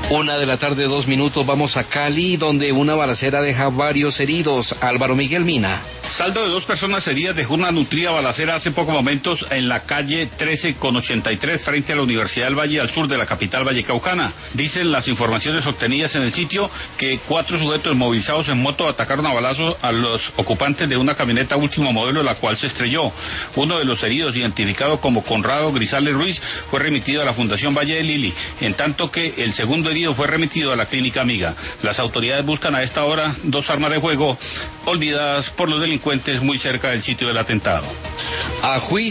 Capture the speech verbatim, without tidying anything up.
Una de la tarde, dos minutos, vamos a Cali, donde una balacera deja varios heridos. Álvaro Miguel Mina. Saldo de dos personas heridas dejó una nutrida balacera hace pocos momentos en la calle trece con ochenta y tres frente a la Universidad del Valle, al sur de la capital vallecaucana. Dicen las informaciones obtenidas en el sitio que cuatro sujetos movilizados en moto atacaron a balazos a los ocupantes de una camioneta último modelo, la cual se estrelló. Uno de los heridos, identificado como Conrado Grisales Ruiz, fue remitido a la Fundación Valle de Lili, en tanto que el segundo herido fue remitido a la Clínica Amiga. Las autoridades buscan a esta hora dos armas de fuego olvidadas por los delincuentes muy cerca del sitio del atentado. A juicio